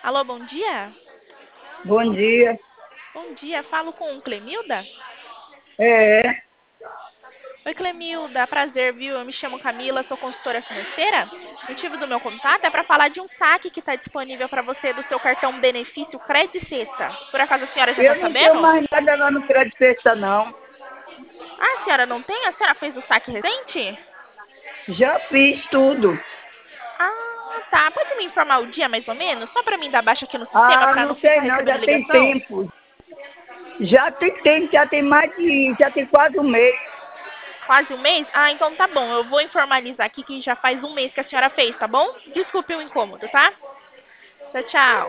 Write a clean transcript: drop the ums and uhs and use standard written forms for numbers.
Alô, bom dia? Bom dia. Bom dia, falo com Clemilda? É, Oi, Clemilda, prazer, viu? Eu me chamo Camila, sou consultora financeira. O motivo do meu contato é para falar de um saque que está disponível para você do seu cartão benefício Crédito Sexta. Por acaso a senhora já está eu não tenho sabendo? mais nada lá no Crédito Sexta, não. Ah, a senhora não tem? A senhora fez o saque recente? Já fiz tudo. Ah, tá. Pode me informar o dia mais ou menos? Só para mim dar baixa aqui no sistema Ah, para não não sei ficar não, recebendo já tem ligação? tempo. Já tem tempo, já tem quase um mês. Quase um mês? Ah, então tá bom. Eu vou informalizar aqui que já faz um mês que a senhora fez, tá bom? Desculpe o incômodo, tá? Tchau, tchau.